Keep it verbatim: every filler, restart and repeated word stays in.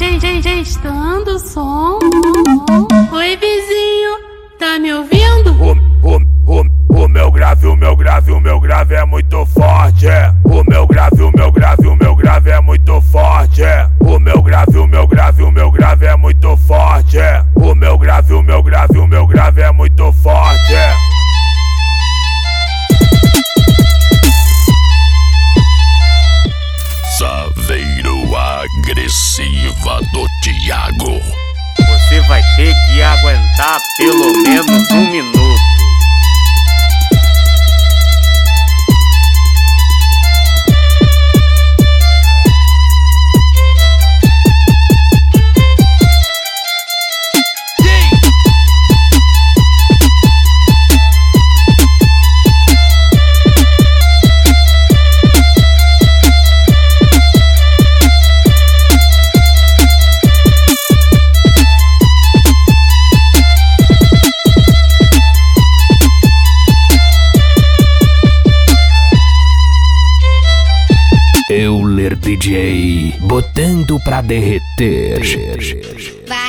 testando o som. Oi, vizinho, tá me ouvindo? O, o, o, o meu grave, o meu grave, o meu grave é muito forte. O meu grave, o meu grave, o meu grave é muito forte. O meu grave, o meu grave, o meu grave é muito forte. O meu grave, o meu grave, o meu grave é muito forte. Saveiro agressiva do Thiago. Você vai ter que aguentar pelo menos um minuto. Euler D J, botando pra derreter. Vai.